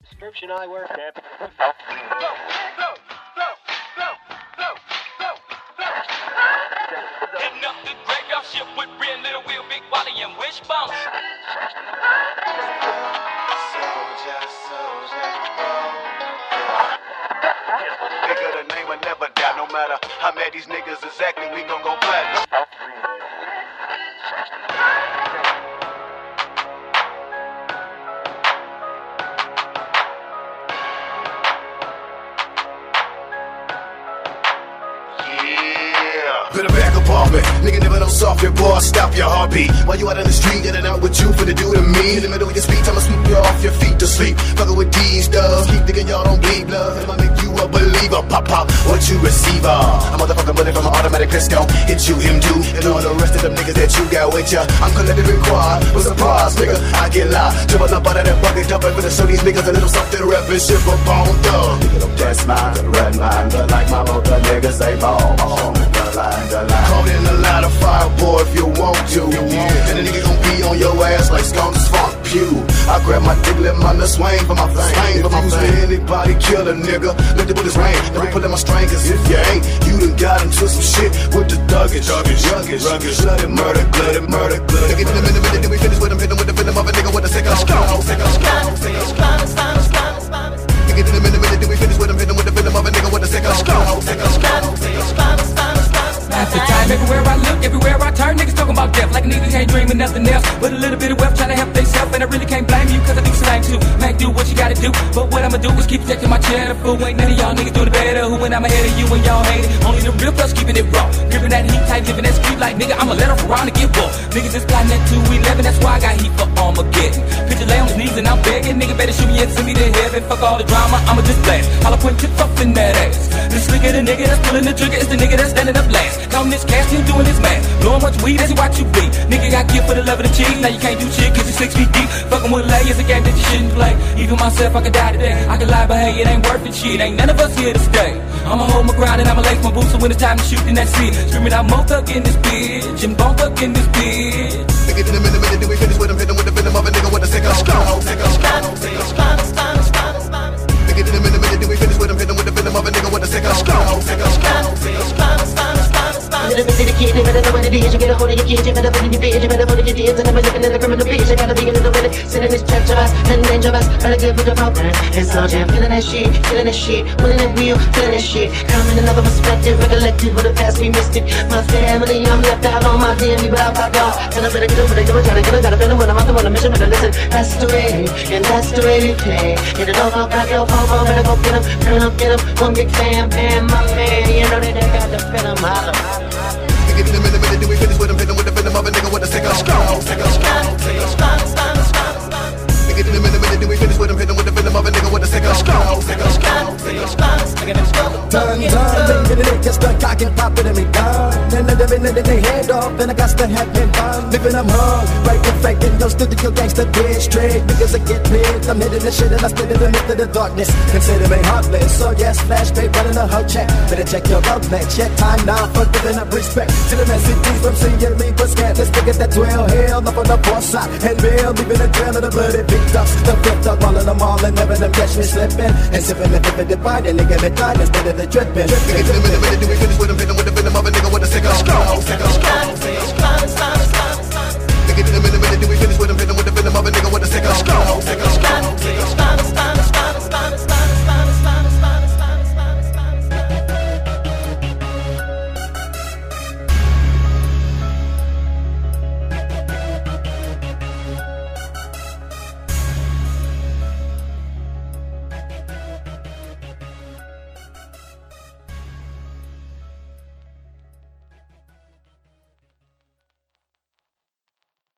Description eyewear. Hitting up the graveyard ship with Ren, Little Will, Big Wally, and Wishbone. Nigga, the name will never die. No matter how mad these niggas is acting, we gon' go platinum. In the back apartment, nigga never no software, boy, stop your heartbeat. While you out in the street, in and out with you for the do to me. In the middle of your speech, I'ma sweep you off your feet to sleep. Fuckin' with these doves, keep thinking y'all don't bleed blood. I'ma make you a believer, pop pop, what you receiver. I'm motherfucking money from an automatic pistol. Hit you, him too, and all the rest of them niggas that you got with ya. I'm collected in quad, with surprise, nigga, I get live. Jumpin' up out of that bucket, jumpin' for the show these niggas a little something rapping shit for bone dog. Nigga, don't test mine, red mine, but like my motor niggas say bone. Caught in a line of fire, boy, if you want to. And the nigga gon' be on your ass like Skunk's Funk Pew. I grab my dick, let my nut swing for my thing. If you with anybody, kill a nigga. Let the bullets rain, let me pull in my string. Cause if you ain't, you done got into some shit with the thuggish, rugged, bloody murder, bloody murder. Nigga, in a minute, then we finish with him, hit him with the venom of a nigga with a sick ass. Nigga, in a minute, then we finish with him, hit him with the venom of a nigga with a sick ass. After time, everywhere I look, everywhere I turn, niggas talking about death like a nigga can't dream of nothing else but a little bit of wealth, trying to help theyself. And I really can't blame you, cause I do slang too. Man, do what you gotta do, but what I'ma do is keep protecting my cheddar. Fool, ain't none of y'all niggas doing it better. Who when I'm ahead of you and y'all hate it. Only the real thugs keeping it raw, gripping that heat tight, living that street like nigga, I'ma let off around to get war. Niggas is plotting that 211, that's why I got heat for Armageddon. Picture lay on his knees and I'm begging, nigga better shoot me and send me to heaven. Fuck all the drama, I'ma just blast. I'll put tips up in that ass. The slicker the nigga that's pulling the trigger is the nigga that's standing up last. Counting this cash, he doing his math. Blowing much weed, that's what you be. Nigga got killed for the love of the cheese. Now you can't do shit cause you're 6 feet deep. Fucking with lay is a game that you shouldn't play. Even myself, I could die today. I could lie, but hey, it ain't worth it, shit. Ain't none of us here to stay. I'ma hold my ground and I'ma lace my boots, so when it's time to shoot, then that's it. Screaming out, mo thug in this bitch, and bone thug in this bitch. Nigga, in a minute, then we finish with him, hit him with the venom of a nigga with a sick ass. Nigga, in a minute, then we finish with him, hit him with the venom of a nigga with a sick ass. Little bit of the kid, you better know what it is. You get a hold of your kids, you better put in your bed, you better put in your deeds. And I'm looking at the criminal bitch, I gotta be a little bit sitting this treacherous and dangerous. Better get with the program. It's all jam, feeling that shit, willing that wheel, feeling that shit. Come in another perspective, recollected what the past we missed it. My family, I'm left out on my damn, but I'm out. And I better get over there, trying to get a got a feeling when I'm out on a mission, better listen. That's the way, and that's the way we play. Get it all up, back your phone, better go get him, one big fan, my man. You know they got the feeling, holla. Nigga, in a minute, then we finish with him, hit him with the venom of a nigga with a sick ass. Nigga, in a minute, then we finish with him, hit him with the venom of a nigga with a sick ass. Turn, baby, they just start cocking, popping me down. And then they minute they head off, and I got to have me fun. Living I'm hung, right and faking, no studio gangsta bitch straight. Because I get paid, I'm hitting the shit and I spit in the midst of the darkness. Consider me heartless, so yes, flashback, running a hoe check. Better check your outlet, check time now for giving up respect. To the messages from seeing me, but scared, let's look at that 12 hell up on the fourth side. And real, leaving a trail of the bloody big ducks. The fifth up, all of them all, and never them catch me slipping. And sipping the dip and divide, and nigga, the time instead of the dripping. Nigga, in a minute, then we finish with him, hit him with the venom of a nigga with a sick ass. Nigga, in a minute, then we finish with him, hit him with the venom of a nigga with a sick ass.